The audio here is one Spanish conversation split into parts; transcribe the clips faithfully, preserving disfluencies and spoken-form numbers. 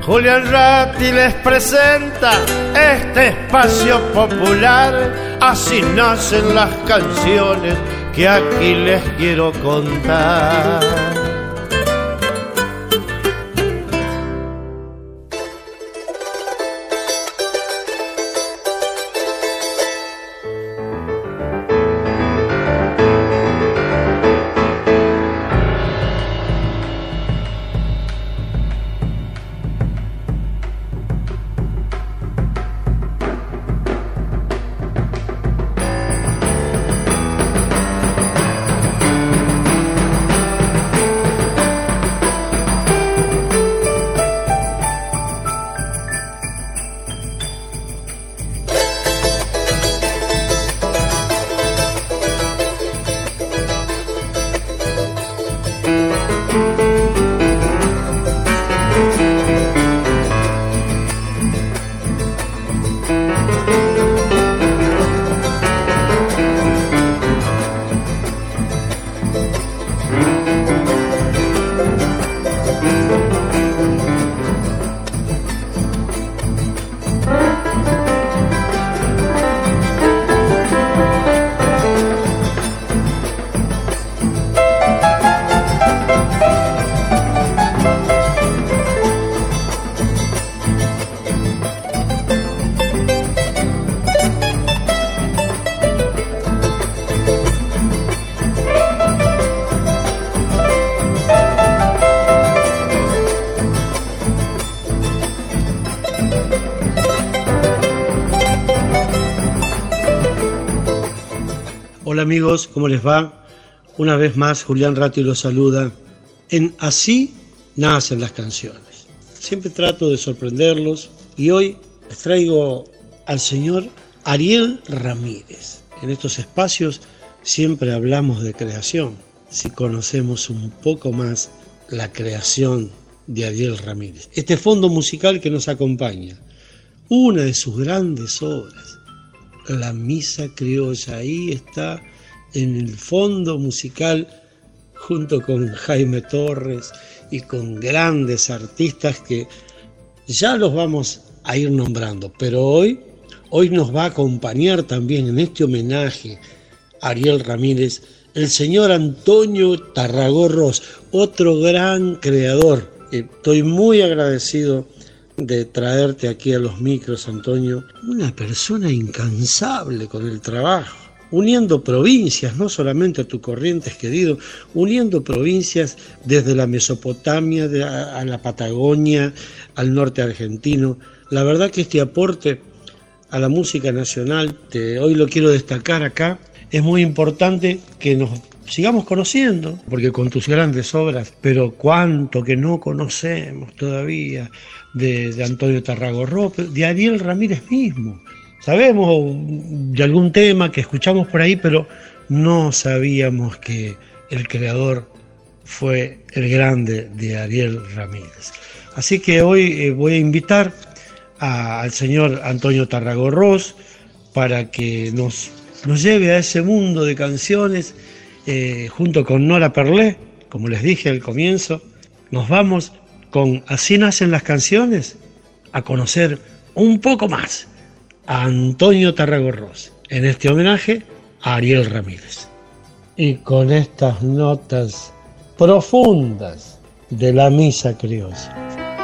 Julián Ratti les presenta este espacio popular. Así nacen las canciones que aquí les quiero contar. Hola amigos, ¿cómo les va? Una vez más Julián Ratti los saluda en Así nacen las canciones. Siempre trato de sorprenderlos y hoy les traigo al señor Ariel Ramírez. En estos espacios siempre hablamos de creación. Si conocemos un poco más la creación de Ariel Ramírez, este fondo musical que nos acompaña, una de sus grandes obras, La Misa Criolla, ahí está en el fondo musical junto con Jaime Torres y con grandes artistas que ya los vamos a ir nombrando, pero hoy, hoy nos va a acompañar también en este homenaje a Ariel Ramírez el señor Antonio Tarragó-Ros, otro gran creador. Estoy muy agradecido de traerte aquí a los micros, Antonio, una persona incansable con el trabajo, uniendo provincias, no solamente a tu Corrientes querido, uniendo provincias desde la Mesopotamia de, a, a la Patagonia, al norte argentino. La verdad que este aporte a la música nacional, te, hoy lo quiero destacar acá, es muy importante que nos sigamos conociendo, porque con tus grandes obras, pero cuánto que no conocemos todavía de, de Antonio Tarragó-Ros, de Ariel Ramírez mismo. Sabemos de algún tema que escuchamos por ahí, pero no sabíamos que el creador fue el grande de Ariel Ramírez. Así que hoy eh, voy a invitar a, al señor Antonio Tarragó-Ros para que nos, nos lleve a ese mundo de canciones. Eh, junto con Nora Perlé, como les dije al comienzo, nos vamos con Así nacen las canciones a conocer un poco más a Antonio Tarragó-Ros en este homenaje a Ariel Ramírez. Y con estas notas profundas de La Misa Criolla.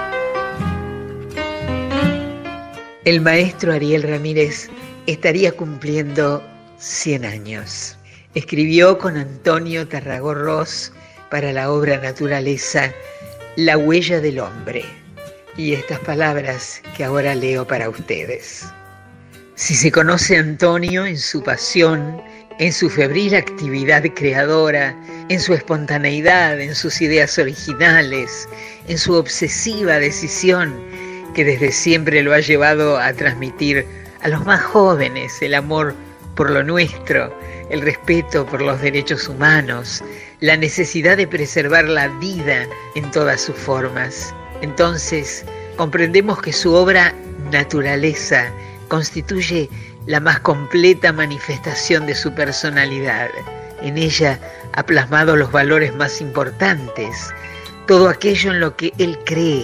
El maestro Ariel Ramírez estaría cumpliendo cien años. Escribió con Antonio Tarragó-Ros para la obra Naturaleza La huella del hombre, y estas palabras que ahora leo para ustedes. Si se conoce a Antonio en su pasión, en su febril actividad creadora, en su espontaneidad, en sus ideas originales, en su obsesiva decisión que desde siempre lo ha llevado a transmitir a los más jóvenes el amor por lo nuestro, el respeto por los derechos humanos, la necesidad de preservar la vida en todas sus formas. Entonces, comprendemos que su obra Naturaleza constituye la más completa manifestación de su personalidad. En ella ha plasmado los valores más importantes, todo aquello en lo que él cree,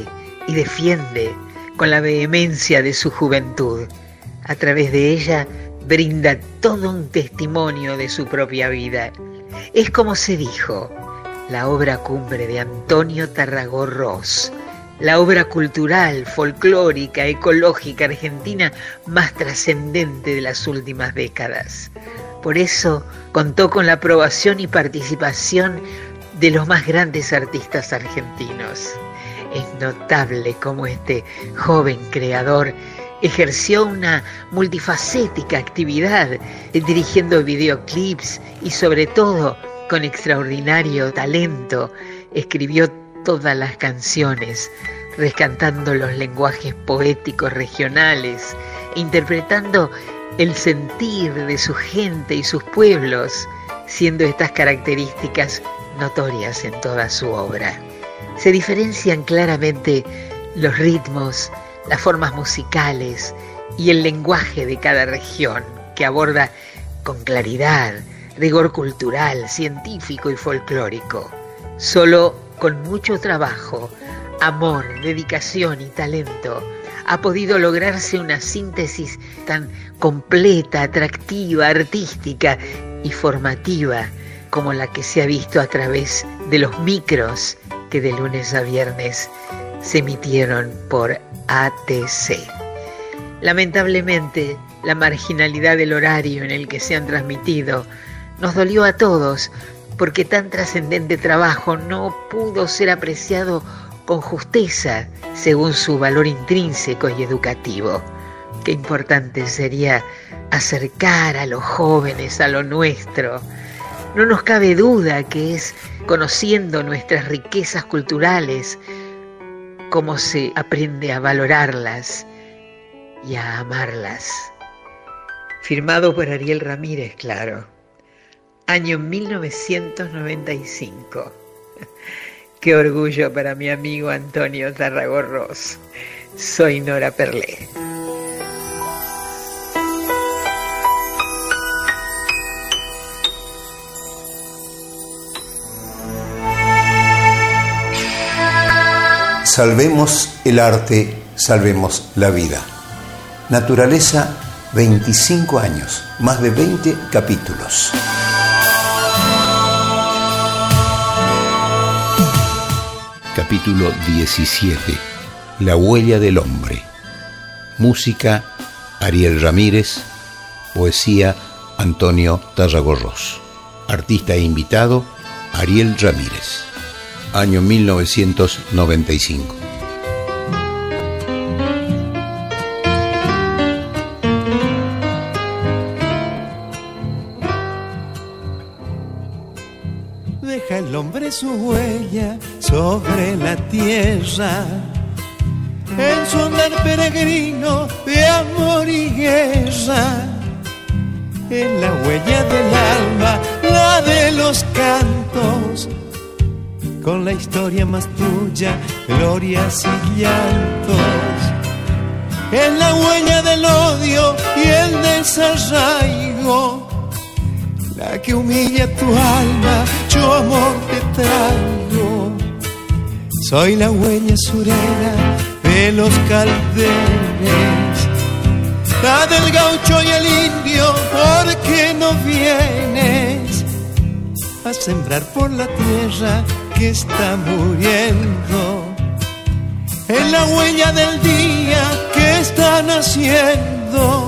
y defiende con la vehemencia de su juventud. A través de ella brinda todo un testimonio de su propia vida. Es como se dijo, la obra cumbre de Antonio Tarragó Ros, la obra cultural, folclórica, ecológica argentina más trascendente de las últimas décadas. Por eso contó con la aprobación y participación de los más grandes artistas argentinos. Es notable cómo este joven creador ejerció una multifacética actividad, dirigiendo videoclips y sobre todo con extraordinario talento escribió todas las canciones, rescatando los lenguajes poéticos regionales, interpretando el sentir de su gente y sus pueblos, siendo estas características notorias en toda su obra. Se diferencian claramente los ritmos, las formas musicales y el lenguaje de cada región, que aborda con claridad, rigor cultural, científico y folclórico. Solo con mucho trabajo, amor, dedicación y talento ha podido lograrse una síntesis tan completa, atractiva, artística y formativa como la que se ha visto a través de los micros que de lunes a viernes se emitieron por A T C. Lamentablemente, la marginalidad del horario en el que se han transmitido nos dolió a todos, porque tan trascendente trabajo no pudo ser apreciado con justeza según su valor intrínseco y educativo. Qué importante sería acercar a los jóvenes a lo nuestro. No nos cabe duda que es conociendo nuestras riquezas culturales cómo se aprende a valorarlas y a amarlas. Firmado por Ariel Ramírez, claro. Año mil novecientos noventa y cinco. Qué orgullo para mi amigo Antonio Tarragó Ros. Soy Nora Perlé. Salvemos el arte, salvemos la vida. Naturaleza, veinticinco años, más de veinte capítulos. Capítulo diecisiete. La huella del hombre. Música, Ariel Ramírez. Poesía, Antonio Tarragó Ros. Artista e invitado, Ariel Ramírez. Año mil novecientos noventa y cinco. Deja el hombre su huella sobre la tierra, en su andar peregrino de amor y guerra. En la huella del alma, la de los cantos, con la historia más tuya, glorias y llantos. En la huella del odio y el desarraigo, la que humilla tu alma, yo amor te traigo. Soy la huella surera de los calderes, la del gaucho y el indio, ¿por qué no vienes a sembrar por la tierra que está muriendo? En la huella del día que está naciendo.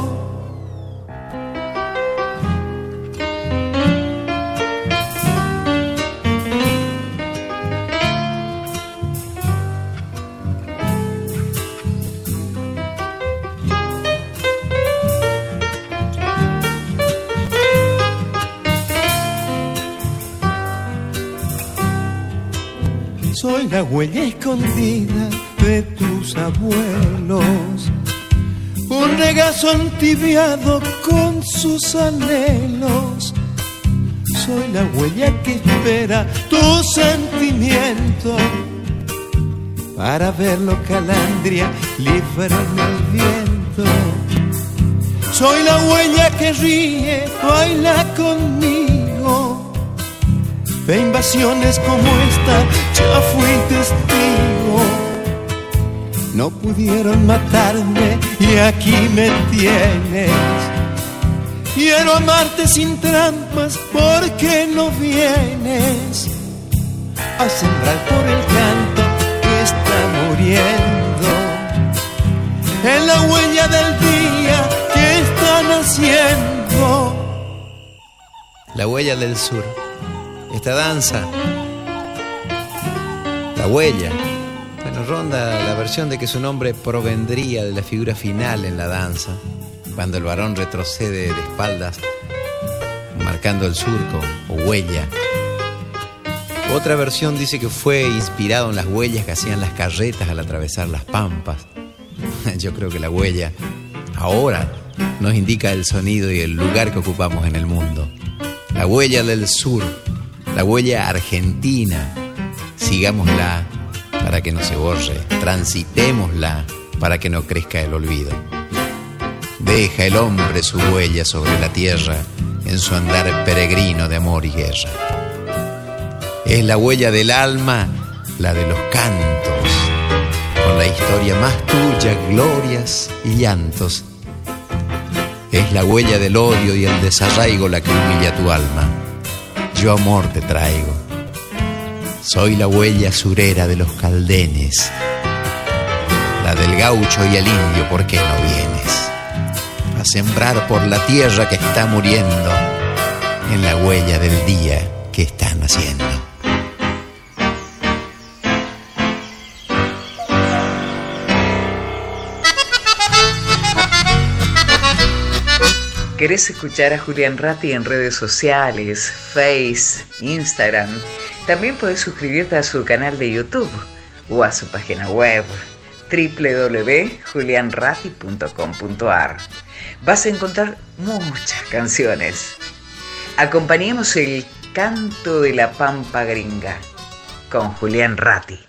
Soy la huella escondida de tus abuelos, un regazo entibiado con sus anhelos. Soy la huella que espera tu sentimiento para verlo calandria libre en el viento. Soy la huella que ríe, baila conmigo. De invasiones como esta ya fui testigo. no pudieron matarme y aquí me tienes. Quiero amarte sin trampas, ¿por qué no vienes a sembrar por el canto que está muriendo en la huella del día que está naciendo? La huella del sur, esta danza, la huella. Bueno, ronda la versión de que su nombre provendría de la figura final en la danza, cuando el varón retrocede de espaldas, marcando el surco o huella. Otra versión dice que fue inspirado en las huellas que hacían las carretas al atravesar las pampas. Yo creo que la huella ahora nos indica el sonido y el lugar que ocupamos en el mundo. La huella del sur, la huella argentina, sigámosla para que no se borre, transitémosla para que no crezca el olvido. Deja el hombre su huella sobre la tierra en su andar peregrino de amor y guerra. Es la huella del alma, la de los cantos, con la historia más tuya, glorias y llantos. Es la huella del odio y el desarraigo la que humilla tu alma. Yo amor te traigo. Soy la huella surera de los caldenes, la del gaucho y el indio, ¿por qué no vienes a sembrar por la tierra que está muriendo en la huella del día que está naciendo? ¿Querés escuchar a Julián Ratti en redes sociales, Face, Instagram? También podés suscribirte a su canal de YouTube o a su página web doble u doble u doble u punto julian ratti punto com punto a r. Vas a encontrar muchas canciones. Acompañemos el canto de la pampa gringa con Julián Ratti.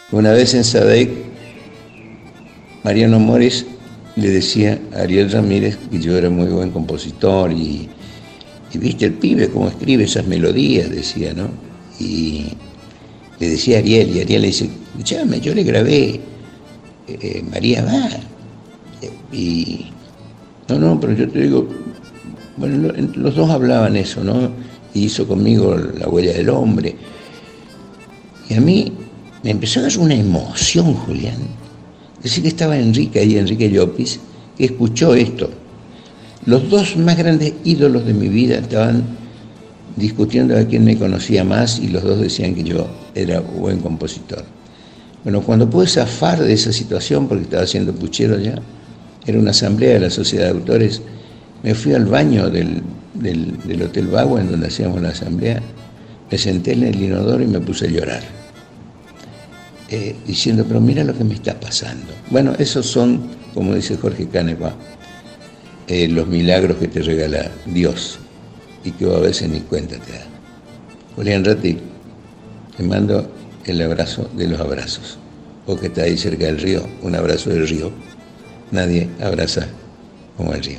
Una vez en Sadaic, Mariano Mores le decía a Ariel Ramírez que yo era muy buen compositor y, y viste el pibe cómo escribe esas melodías, decía, ¿no? Y le decía a Ariel, y Ariel le dice, escúchame, yo le grabé eh, María va. Y no, no, pero yo te digo, bueno, los dos hablaban eso, ¿no? Y hizo conmigo La huella del hombre. Y a mí me empezó a dar una emoción, Julián. Decir que estaba Enrique ahí, Enrique Llopis, que escuchó esto. Los dos más grandes ídolos de mi vida estaban discutiendo a quién me conocía más y los dos decían que yo era buen compositor. Bueno, cuando pude zafar de esa situación, porque estaba haciendo puchero ya, era una asamblea de la Sociedad de Autores, me fui al baño del, del, del Hotel Bagua, en donde hacíamos la asamblea, me senté en el inodoro y me puse a llorar, eh, diciendo, pero mira lo que me está pasando. Bueno, esos son, como dice Jorge Canepa, eh, los milagros que te regala Dios y que a veces ni cuenta te da. Julián Ratti, te mando el abrazo de los abrazos. Vos que estás ahí cerca del río, un abrazo del río. Nadie abraza como el río.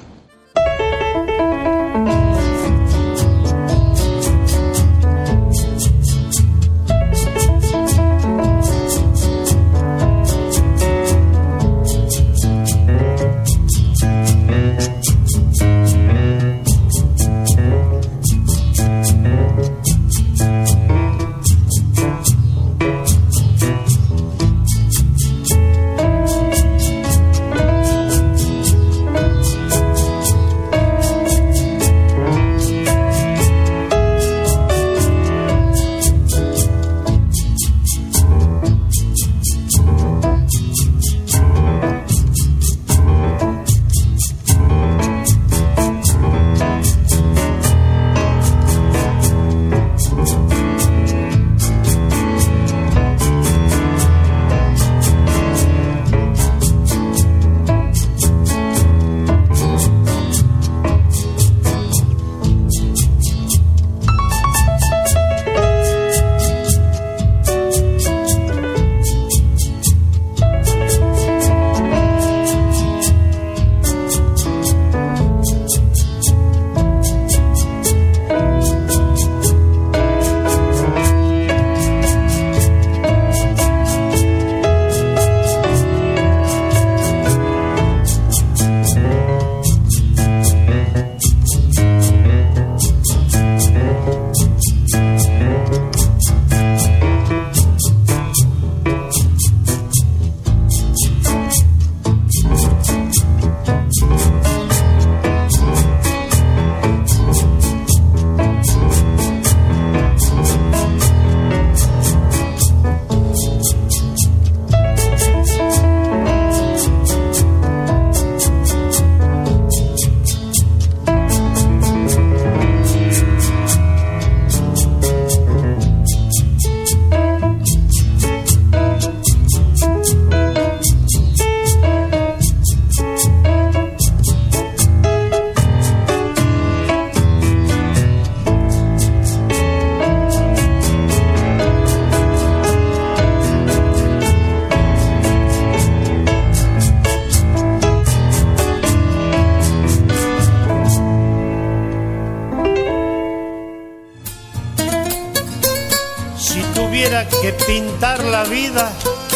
Que pintar la vida,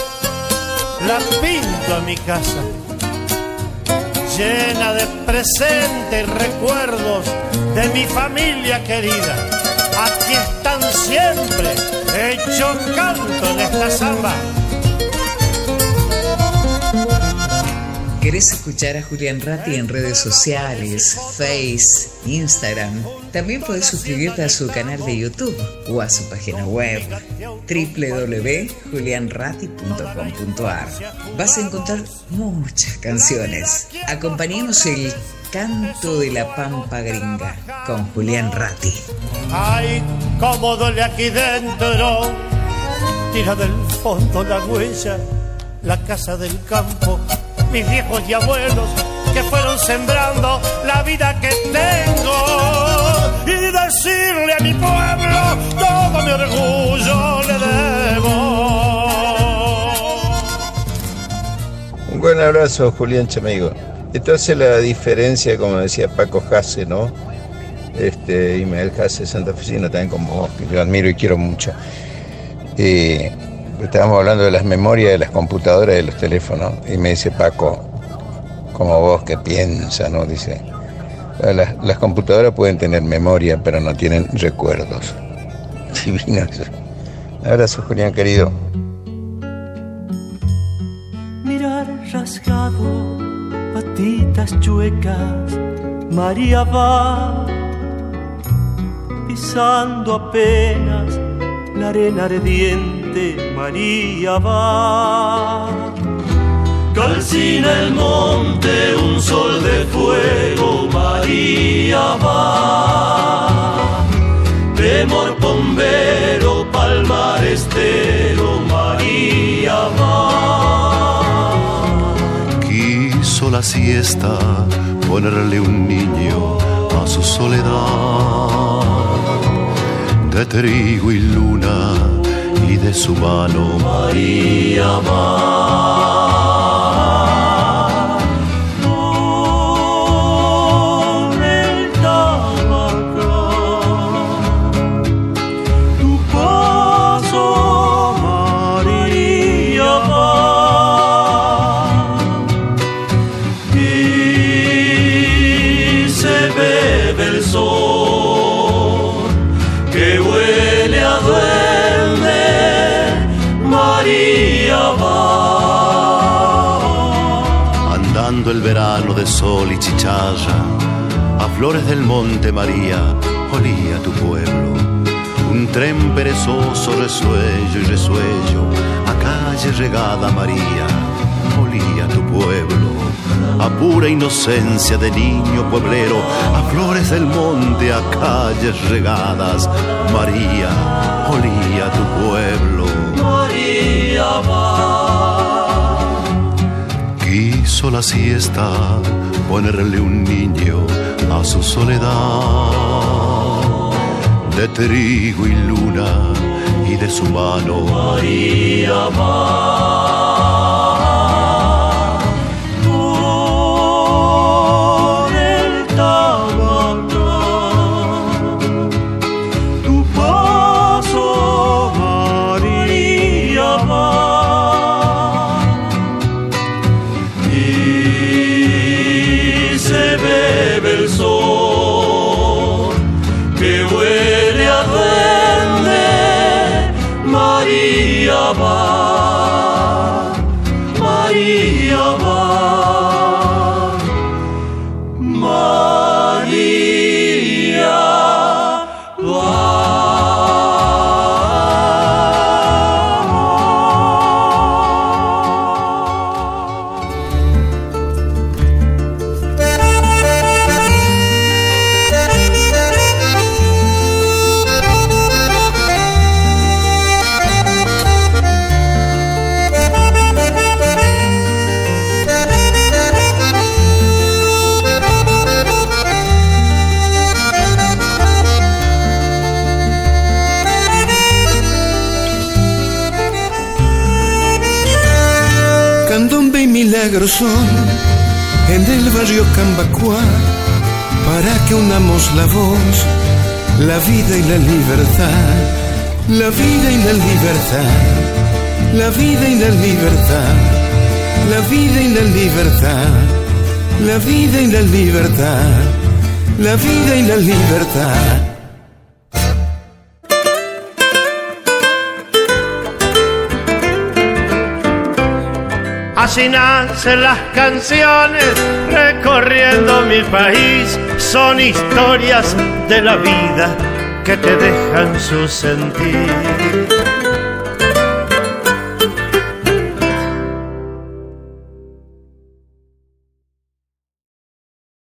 la pinto a mi casa, llena de presentes y recuerdos de mi familia querida. Aquí están siempre, hecho canto en esta samba. ¿Querés escuchar a Julián Ratti en redes sociales, Face, Instagram? También podés suscribirte a su canal de YouTube o a su página web doble u doble u doble u punto julian ratti punto com punto a r. Vas a encontrar muchas canciones. Acompañemos el canto de la pampa gringa con Julián Ratti. Ay, cómo duele aquí dentro, tira del fondo la huella, la casa del campo, mis viejos y abuelos que fueron sembrando la vida que tengo, y decirle a mi pueblo todo mi orgullo le debo. buen abrazo, Julián Chamigo. Entonces la diferencia, como decía Paco Hasse, ¿no? Este, Ismael Hasse, santafesino, también como vos, que yo admiro y quiero mucho. Eh, estábamos hablando de las memorias de las computadoras y de los teléfonos, y me dice Paco, como vos que piensa, ¿no? Dice, las, las computadoras pueden tener memoria, pero no tienen recuerdos. Divino eso. Un abrazo, Julián, querido. Mirar rasgado, patitas chuecas, María va pisando apenas la arena ardiente, María va. Calcina el monte un sol de fuego, María va. Temor bombero, palmar estero, María va. Quiso la siesta ponerle un niño a su soledad, de trigo y luna y de su mano María va. El verano de sol y chicharra, a flores del monte María, olía tu pueblo. Un tren perezoso, resuello y resuello, a calle regada María, olía tu pueblo. A pura inocencia de niño pueblero, a flores del monte, a calles regadas, María, olía tu pueblo. María va. Quiso la siesta ponerle un niño a su soledad, de trigo y luna y de su mano María va. Por el Tabacal, tu paso María va. María va, María va, María va. Son en el barrio Cambacuá, para que unamos la voz, la vida y la libertad, la vida y la libertad, la vida y la libertad, la vida y la libertad, la vida y la libertad, la vida y la libertad. Así nacen las canciones recorriendo mi país, son historias de la vida que te dejan su sentir.